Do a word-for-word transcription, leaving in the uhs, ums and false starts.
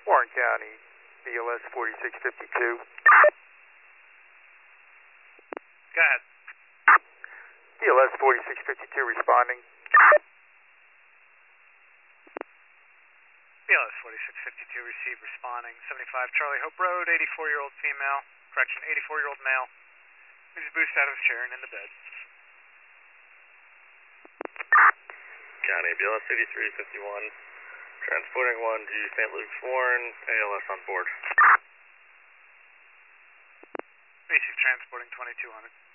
Warren County, B L S forty-six fifty-two. Go ahead. B L S forty-six fifty-two responding. B L S forty-six fifty-two received responding. seventy-five Charlie Hope Road, eighty-four-year-old female, correction, eighty-four-year-old male. He's boosted out of his chair and in the bed. County, B L S eighty-three fifty-one, transporting one to Saint Luke's Warren, A L S on board. Basic transporting twenty-two hundred.